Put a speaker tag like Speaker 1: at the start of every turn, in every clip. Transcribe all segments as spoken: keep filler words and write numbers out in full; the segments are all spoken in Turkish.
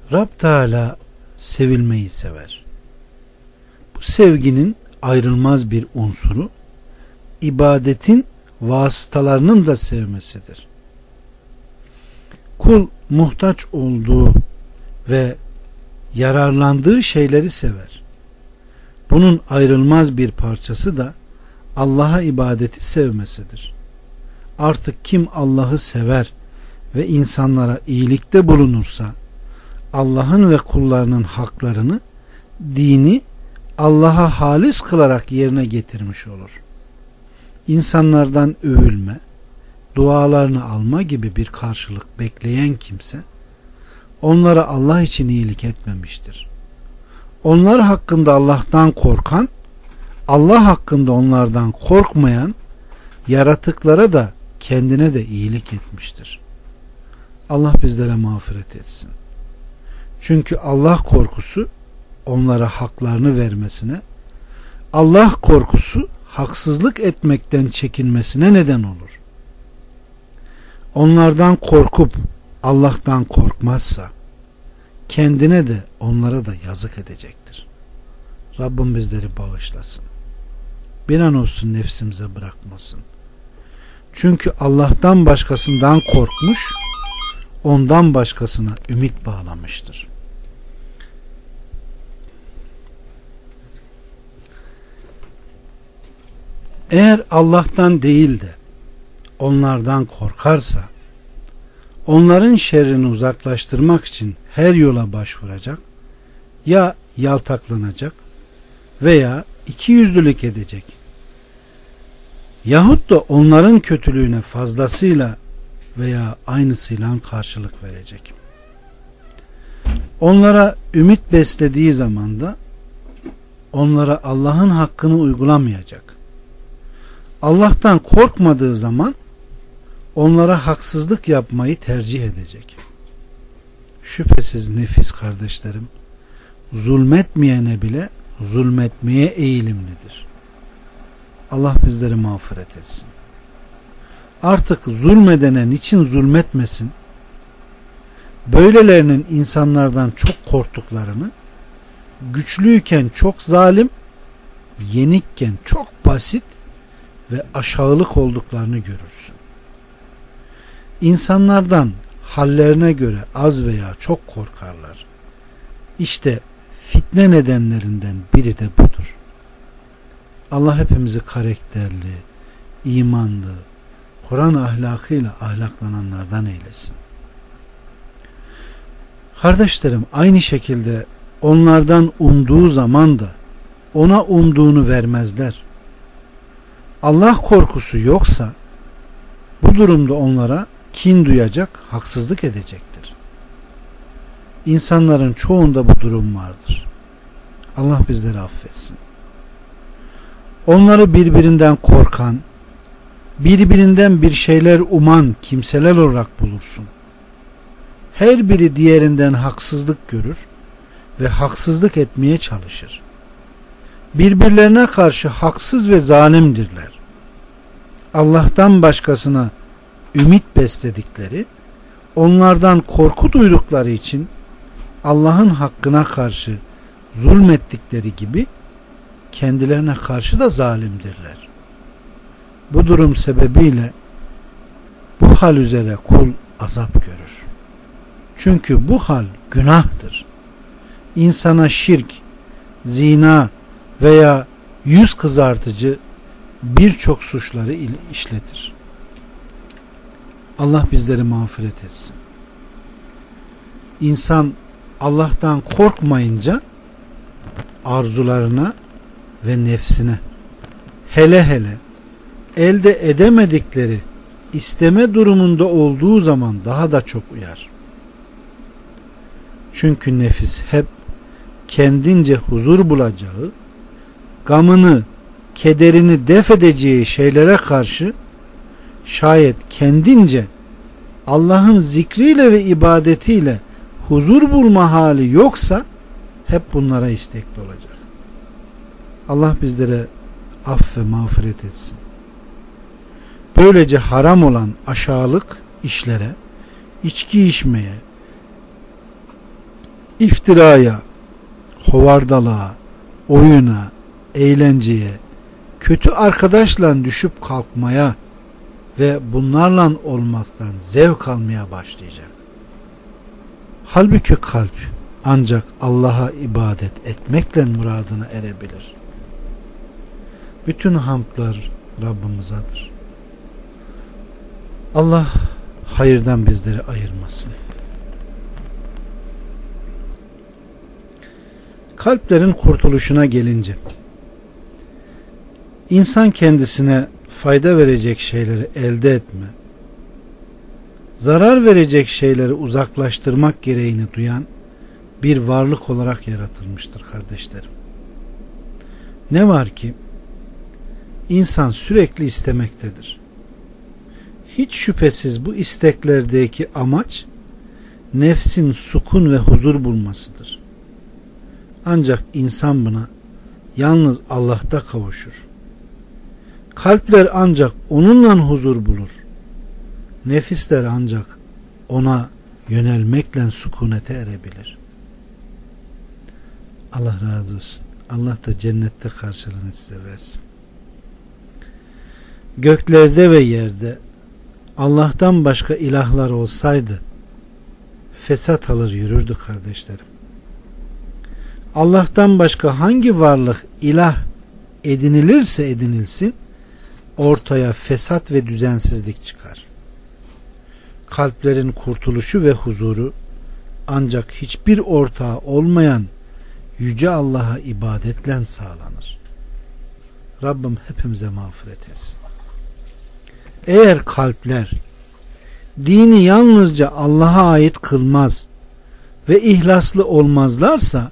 Speaker 1: Rab Teala sevilmeyi sever. Bu sevginin ayrılmaz bir unsuru ibadetin vasıtalarının da sevmesidir. Kul muhtaç olduğu ve yararlandığı şeyleri sever. Bunun ayrılmaz bir parçası da Allah'a ibadeti sevmesidir. Artık kim Allah'ı sever ve insanlara iyilikte bulunursa Allah'ın ve kullarının haklarını, dini Allah'a halis kılarak yerine getirmiş olur. İnsanlardan övülme, dualarını alma gibi bir karşılık bekleyen kimse onlara Allah için iyilik etmemiştir. Onlar hakkında Allah'tan korkan, Allah hakkında onlardan korkmayan yaratıklara da kendine de iyilik etmiştir. Allah bizlere mağfiret etsin. Çünkü Allah korkusu onlara haklarını vermesine, Allah korkusu haksızlık etmekten çekinmesine neden olur. Onlardan korkup Allah'tan korkmazsa kendine de onlara da yazık edecektir. Rabbim bizleri bağışlasın. Bir an olsun nefsimize bırakmasın. Çünkü Allah'tan başkasından korkmuş, ondan başkasına ümit bağlamıştır. Eğer Allah'tan değil de onlardan korkarsa, onların şerrini uzaklaştırmak için her yola başvuracak, ya yaltaklanacak veya ikiyüzlülük edecek, yahut da onların kötülüğüne fazlasıyla veya aynısıyla karşılık verecek. Onlara ümit beslediği zaman da onlara Allah'ın hakkını uygulamayacak. Allah'tan korkmadığı zaman onlara haksızlık yapmayı tercih edecek. Şüphesiz nefis kardeşlerim, zulmetmeyene bile zulmetmeye eğilimlidir. Allah bizleri mağfiret etsin. Artık zulmedene niçin zulmetmesin? Böylelerinin insanlardan çok korktuklarını, güçlüyken çok zalim, yenikken çok basit ve aşağılık olduklarını görürsün. İnsanlardan hallerine göre az veya çok korkarlar. İşte fitne nedenlerinden biri de budur. Allah hepimizi karakterli, imanlı, Kur'an ahlakıyla ahlaklananlardan eylesin. Kardeşlerim, aynı şekilde onlardan umduğu zaman da ona umduğunu vermezler. Allah korkusu yoksa bu durumda onlara kin duyacak, haksızlık edecektir. İnsanların çoğunda bu durum vardır. Allah bizleri affetsin. Onları birbirinden korkan, birbirinden bir şeyler uman kimseler olarak bulursun. Her biri diğerinden haksızlık görür ve haksızlık etmeye çalışır. Birbirlerine karşı haksız ve zalimdirler. Allah'tan başkasına ümit besledikleri, onlardan korku duydukları için Allah'ın hakkına karşı zulmettikleri gibi kendilerine karşı da zalimdirler. Bu durum sebebiyle bu hal üzere kul azap görür. Çünkü bu hal günahtır. İnsana şirk, zina veya yüz kızartıcı birçok suçları işletir. Allah bizleri mağfiret etsin. İnsan Allah'tan korkmayınca arzularına ve nefsine, hele hele elde edemedikleri isteme durumunda olduğu zaman daha da çok uyar. Çünkü nefis hep kendince huzur bulacağı, gamını, kederini def edeceği şeylere karşı şayet kendince Allah'ın zikriyle ve ibadetiyle huzur bulma hali yoksa hep bunlara istekli olacak. Allah bizlere aff ve mağfiret etsin. Böylece haram olan aşağılık işlere, içki içmeye, iftiraya, hovardalığa, oyuna, eğlenceye, kötü arkadaşla düşüp kalkmaya ve bunlarla olmaktan zevk almaya başlayacak. Halbuki kalp ancak Allah'a ibadet etmekle muradına erebilir. Bütün hamdlar Rabbimizedir. Allah hayırdan bizleri ayırmasın. Kalplerin kurtuluşuna gelince, insan kendisine fayda verecek şeyleri elde etme, zarar verecek şeyleri uzaklaştırmak gereğini duyan bir varlık olarak yaratılmıştır kardeşlerim. Ne var ki insan sürekli istemektedir. Hiç şüphesiz bu isteklerdeki amaç nefsin sukun ve huzur bulmasıdır. Ancak insan buna yalnız Allah'ta kavuşur. Kalpler ancak onunla huzur bulur. Nefisler ancak ona yönelmekle sükunete erebilir. Allah razı olsun. Allah da cennette karşılığını size versin. Göklerde ve yerde Allah'tan başka ilahlar olsaydı fesat alır yürürdü kardeşlerim. Allah'tan başka hangi varlık ilah edinilirse edinilsin ortaya fesat ve düzensizlik çıkar. Kalplerin kurtuluşu ve huzuru ancak hiçbir ortağı olmayan Yüce Allah'a ibadetle sağlanır. Rabbim hepimize mağfiret etsin. Eğer kalpler dini yalnızca Allah'a ait kılmaz ve ihlaslı olmazlarsa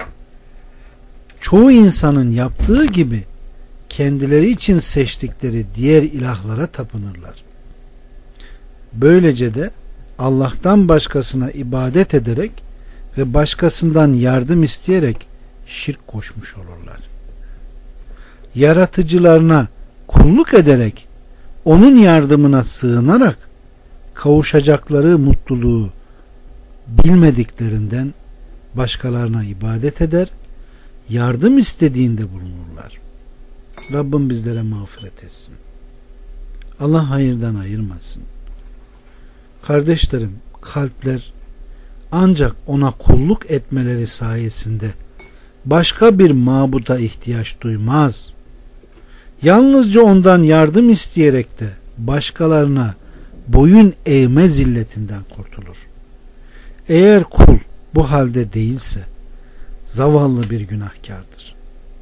Speaker 1: çoğu insanın yaptığı gibi kendileri için seçtikleri diğer ilahlara tapınırlar. Böylece de Allah'tan başkasına ibadet ederek ve başkasından yardım isteyerek şirk koşmuş olurlar. Yaratıcılarına kulluk ederek onun yardımına sığınarak kavuşacakları mutluluğu bilmediklerinden başkalarına ibadet eder, yardım istediğinde bulunurlar. Rabbim bizlere mağfiret etsin. Allah hayırdan ayırmasın. Kardeşlerim, kalpler ancak ona kulluk etmeleri sayesinde başka bir mabuda ihtiyaç duymaz. Yalnızca ondan yardım isteyerek de başkalarına boyun eğme zilletinden kurtulur. Eğer kul bu halde değilse zavallı bir günahkardır.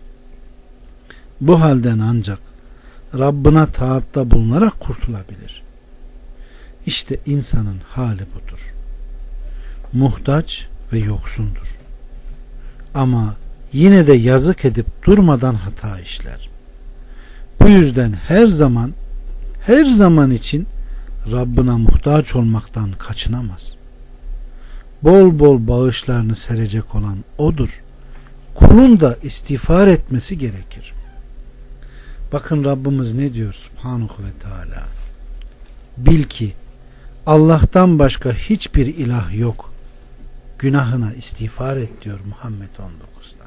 Speaker 1: Bu halden ancak Rabbına taatta bulunarak kurtulabilir. İşte insanın hali budur. Muhtaç ve yoksundur. Ama yine de yazık edip durmadan hata işler. Bu yüzden her zaman her zaman için Rabbine muhtaç olmaktan kaçınamaz. Bol bol bağışlarını serecek olan O'dur. Kulun da istiğfar etmesi gerekir. Bakın Rabbimiz ne diyor Subhanahu ve Teala. Bil ki Allah'tan başka hiçbir ilah yok. Günahına istiğfar et diyor Muhammed on dokuzda.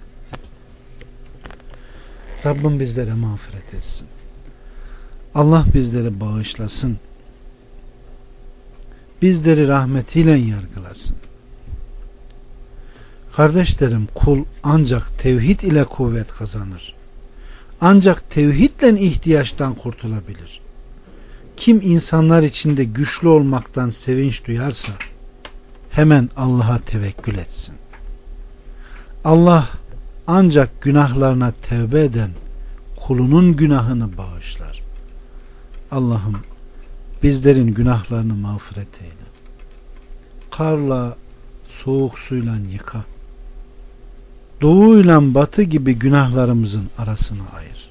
Speaker 1: Rabbim bizlere mağfiret etsin. Allah bizleri bağışlasın. Bizleri rahmetiyle yargılasın. Kardeşlerim, kul ancak tevhid ile kuvvet kazanır. Ancak tevhidle ihtiyaçtan kurtulabilir. Kim insanlar içinde güçlü olmaktan sevinç duyarsa hemen Allah'a tevekkül etsin. Allah ancak günahlarına tevbe eden kulunun günahını bağışlar. Allah'ım bizlerin günahlarını mağfiret eyle. Karla, soğuk suyla yıka. Doğuyla batı gibi günahlarımızın arasını ayır.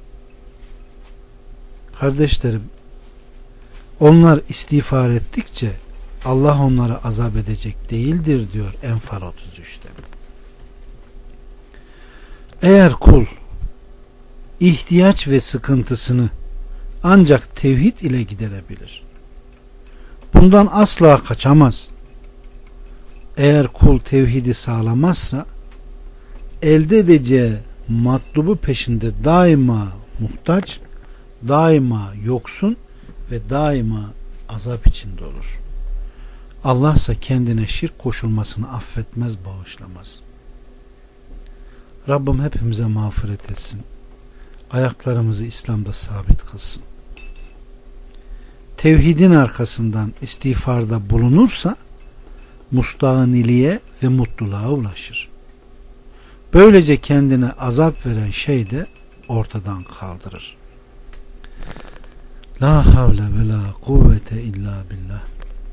Speaker 1: Kardeşlerim, onlar istiğfar ettikçe Allah onları azap edecek değildir diyor Enfal otuz üçte. Eğer kul ihtiyaç ve sıkıntısını ancak tevhid ile giderebilir. Bundan asla kaçamaz. Eğer kul tevhidi sağlamazsa elde edeceği matlubu peşinde daima muhtaç, daima yoksun ve daima azap içinde olur. Allah ise kendine şirk koşulmasını affetmez, bağışlamaz. Rabbim hepimize mağfiret etsin. Ayaklarımızı İslam'da sabit kılsın. Tevhidin arkasından istiğfarda bulunursa müstahniliğe ve mutluluğa ulaşır. Böylece kendine azap veren şey de ortadan kaldırır. La havle ve la kuvvete illa billah.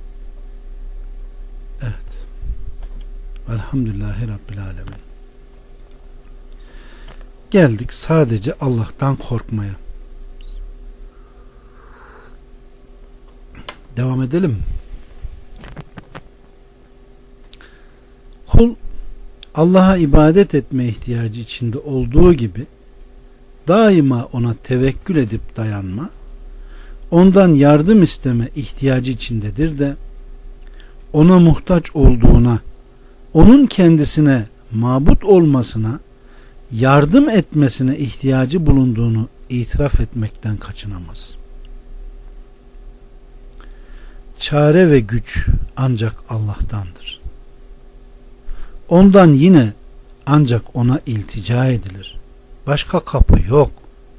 Speaker 1: Evet. Elhamdülillahi Rabbil alemin. Geldik sadece Allah'tan korkmaya. Devam edelim. Kul Allah'a ibadet etme ihtiyacı içinde olduğu gibi daima ona tevekkül edip dayanma, ondan yardım isteme ihtiyacı içindedir de ona muhtaç olduğuna, onun kendisine mabut olmasına, yardım etmesine ihtiyacı bulunduğunu itiraf etmekten kaçınamaz. Çare ve güç ancak Allah'tandır. Ondan yine ancak ona iltica edilir. Başka kapı yok.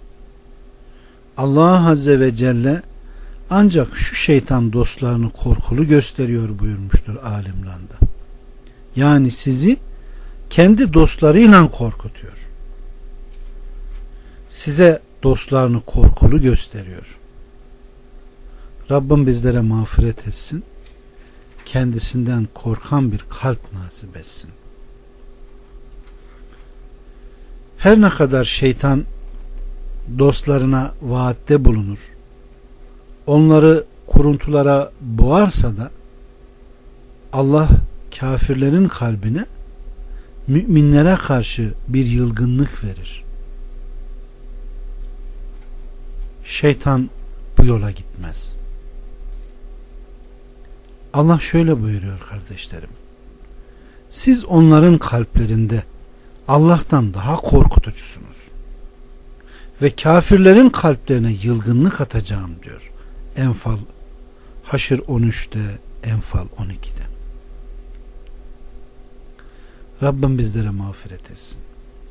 Speaker 1: Allah Azze ve Celle ancak şu şeytan dostlarını korkulu gösteriyor buyurmuştur Ali İmran'da. Yani sizi kendi dostlarıyla korkutuyor. Size dostlarını korkulu gösteriyor. Rabbim bizlere mağfiret etsin. Kendisinden korkan bir kalp nasip etsin. Her ne kadar şeytan dostlarına vaatte bulunur, onları kuruntulara boğarsa da Allah kafirlerin kalbine müminlere karşı bir yılgınlık verir. Şeytan bu yola gitmez. Allah şöyle buyuruyor kardeşlerim. Siz onların kalplerinde Allah'tan daha korkutucusunuz. Ve kafirlerin kalplerine yılgınlık atacağım diyor. Enfal Haşr on üçte, Enfal on ikide. Rabbim bizlere mağfiret etsin.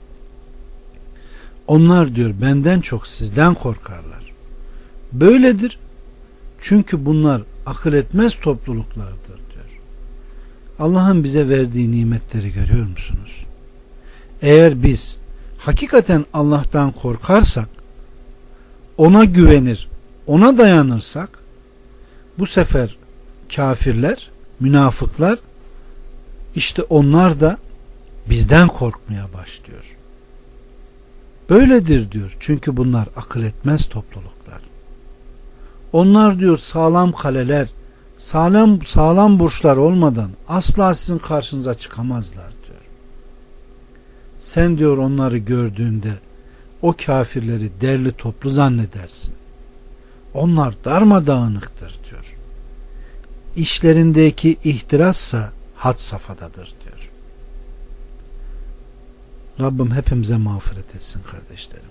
Speaker 1: Onlar diyor benden çok sizden korkarlar. Böyledir. Çünkü bunlar akıl etmez topluluklardır diyor. Allah'ın bize verdiği nimetleri görüyor musunuz? Eğer biz hakikaten Allah'tan korkarsak, ona güvenir, ona dayanırsak, bu sefer kafirler, münafıklar, işte onlar da bizden korkmaya başlıyor. Böyledir diyor. Çünkü bunlar akıl etmez topluluklar. Onlar diyor sağlam kaleler, sağlam sağlam burçlar olmadan asla sizin karşınıza çıkamazlar diyor. Sen diyor onları gördüğünde o kafirleri derli toplu zannedersin. Onlar darmadağınıktır diyor. İşlerindeki ihtirassa had safhadadır diyor. Rabbim hepimize mağfiret etsin kardeşlerim.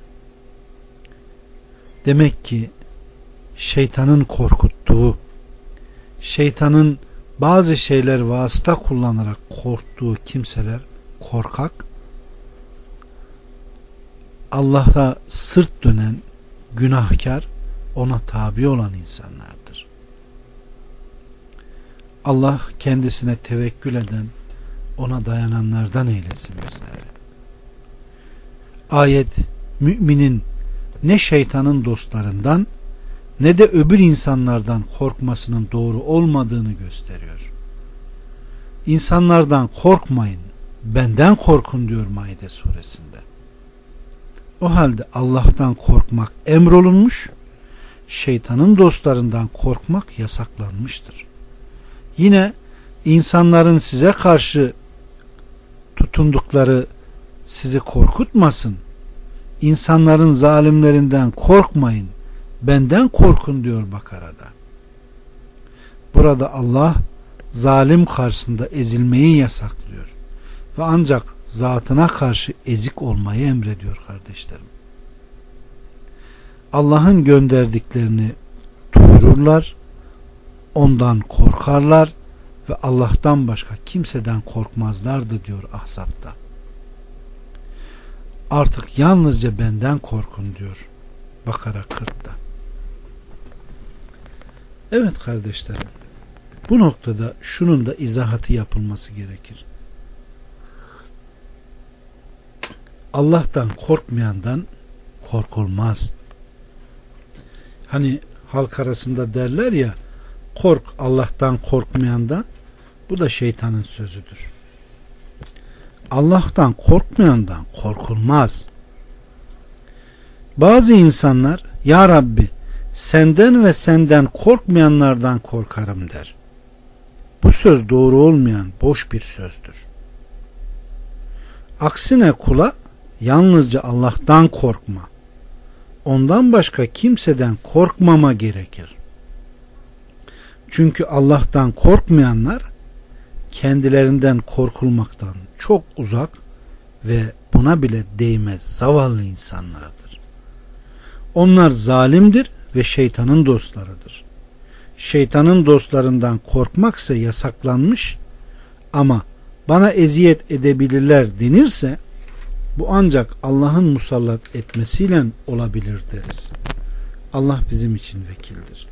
Speaker 1: Demek ki şeytanın korkuttuğu, şeytanın bazı şeyler vasıta kullanarak korktuğu kimseler korkak, Allah'a sırt dönen, günahkar, ona tabi olan insanlardır. Allah kendisine tevekkül eden, ona dayananlardan eylesin bizleri. Ayet, müminin ne şeytanın dostlarından ne de öbür insanlardan korkmasının doğru olmadığını gösteriyor. İnsanlardan korkmayın, benden korkun diyor Maide suresinde. O halde Allah'tan korkmak emrolunmuş, şeytanın dostlarından korkmak yasaklanmıştır. Yine insanların size karşı tutundukları sizi korkutmasın, insanların zalimlerinden korkmayın, benden korkun diyor Bakara'da. Burada Allah zalim karşısında ezilmeyi yasaklıyor ve ancak zatına karşı ezik olmayı emrediyor kardeşlerim. Allah'ın gönderdiklerini duyururlar, ondan korkarlar ve Allah'tan başka kimseden korkmazlardı diyor Ahzab'da. Artık yalnızca benden korkun diyor Bakara kırkta. Evet kardeşlerim, bu noktada şunun da izahatı yapılması gerekir. Allah'tan korkmayandan korkulmaz. Hani halk arasında derler ya, kork Allah'tan korkmayandan, bu da şeytanın sözüdür. Allah'tan korkmayandan korkulmaz. Bazı insanlar ya Rabbi senden ve senden korkmayanlardan korkarım der. Bu söz doğru olmayan boş bir sözdür. Aksine kula yalnızca Allah'tan korkma, ondan başka kimseden korkmama gerekir. Çünkü Allah'tan korkmayanlar kendilerinden korkulmaktan çok uzak ve buna bile değmez zavallı insanlardır. Onlar zalimdir ve şeytanın dostlarıdır. Şeytanın dostlarından korkmaksa yasaklanmış, ama bana eziyet edebilirler denirse bu ancak Allah'ın musallat etmesiyle olabilir deriz. Allah bizim için vekildir.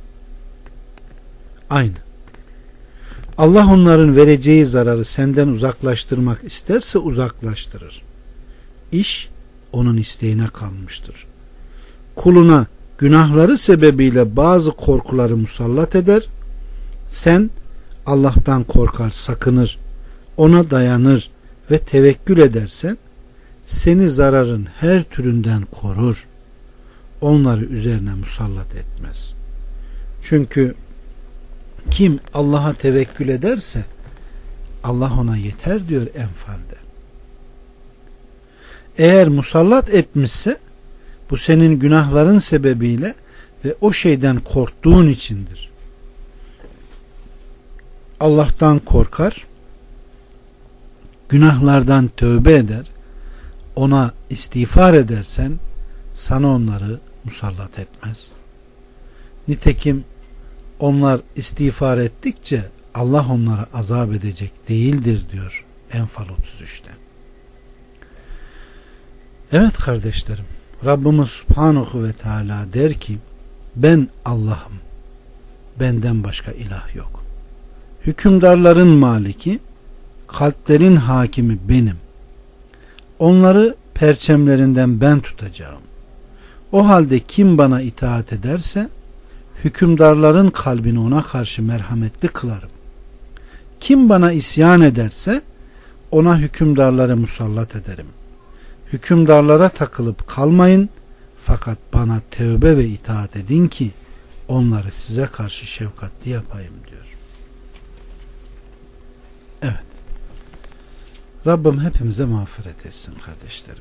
Speaker 1: Aynı. Allah onların vereceği zararı senden uzaklaştırmak isterse uzaklaştırır. İş onun isteğine kalmıştır. Kuluna günahları sebebiyle bazı korkuları musallat eder. Sen Allah'tan korkar, sakınır, ona dayanır ve tevekkül edersen seni zararın her türünden korur. Onları üzerine musallat etmez. Çünkü kim Allah'a tevekkül ederse Allah ona yeter diyor Enfal'de. Eğer musallat etmişse bu senin günahların sebebiyle ve o şeyden korktuğun içindir. Allah'tan korkar, günahlardan tövbe eder, ona istiğfar edersen sana onları musallat etmez. Nitekim onlar istiğfar ettikçe Allah onlara azap edecek değildir diyor Enfal otuz üçte. Evet kardeşlerim, Rabbimiz Subhanahu ve Teala der ki, ben Allah'ım, benden başka ilah yok. Hükümdarların maliki, kalplerin hakimi benim. Onları perçemlerinden ben tutacağım. O halde kim bana itaat ederse hükümdarların kalbini ona karşı merhametli kılarım. Kim bana isyan ederse ona hükümdarları musallat ederim. Hükümdarlara takılıp kalmayın, fakat bana tövbe ve itaat edin ki onları size karşı şefkatli yapayım diyor. Evet. Rabbim hepimize mağfiret etsin kardeşlerim.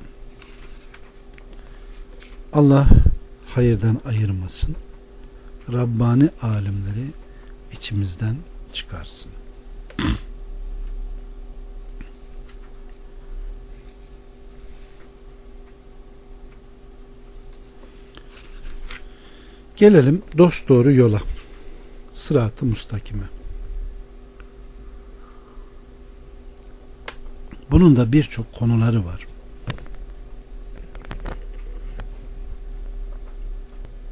Speaker 1: Allah hayırdan ayırmasın. Rabbani alimleri içimizden çıkarsın. Gelelim dosdoğru yola, sırat-ı mustakime. Bunun da birçok konuları var.